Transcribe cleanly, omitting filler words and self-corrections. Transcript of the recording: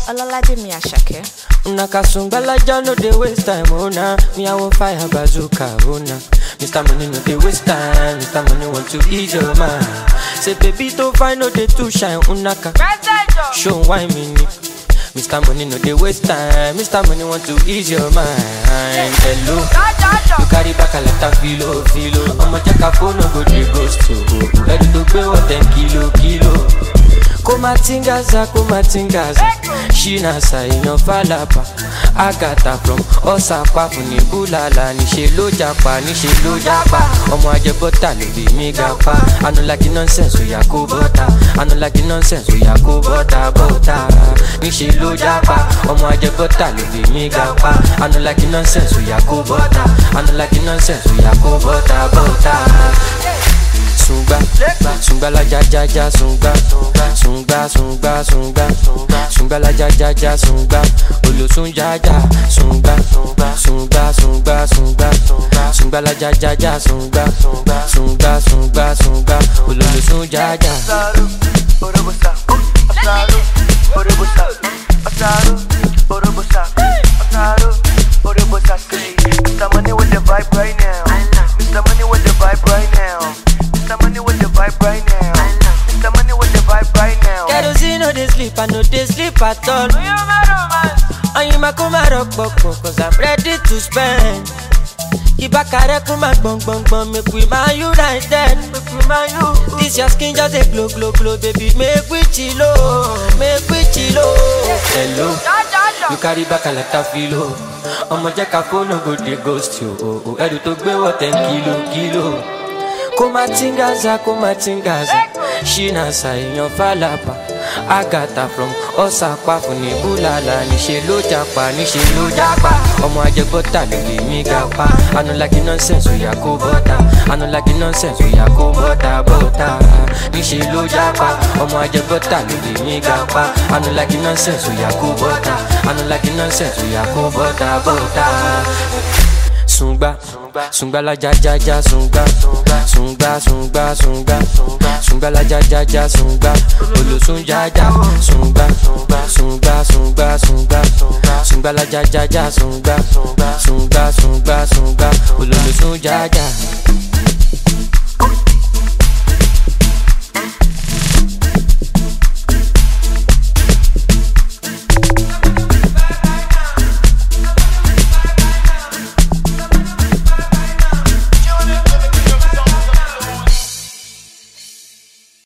Olalaje mi Ashake. Nakasumbala no dey waste time, oh nah. Me I want fire bazooka, oh nah. Mr. Money no dey waste time, Mr. Money want to ease your mind. Say baby to find no dey too shine, unaka. Show why me ni. Mr. Money no dey waste time, Mr. Money want to ease your mind. Hello, you carry back a lot of filo. I'ma check a phone no go dey ghost to. Ready to pay what 10 kilo. Kumatingaza, Shina ino falapa. Agata from Osapa funi bulala. Nishe lo japa. Omo ajebota lo bi mi gapa. I no like the nonsense we yakubota. Bota. Nishe lo japa. Omo ajebota lo bi mi gapa. I no like the nonsense we yakubota. Bota. Sunga la ja sunga la ja sunga olosun jaja sunga la ja sunga olosun jaja. Mr. Money with the vibe right now. Mr. Money with the vibe right now. Mr. Money with the vibe right now. Mr. Money with the vibe right now. Kerosene no dey sleep, I no dey sleep at all. Oyinma kuma rock poko, cause I'm ready to spend. Ibakare kuma gbong, make we man united. This your skin just a glow, baby, make we chillo. Hello, you carry back a lot of filo. I'ma check a phone no go dey ghost you. Ready to pay what 10 kilo. Kumatingaza, Shina ino falapa. Agata from Osapa funi bulala. Nishe lo japa. Omo ajebota lo bi mi gapa. I no like the nonsense we yakubota. Bota. Nishe lo japa. Omo ajebota lo bi mi gapa. I no like the nonsense we yakubota. Bota. Sunga la ja sunga la ja sunga olosun jaja sunga la ja sunga olosun jaja.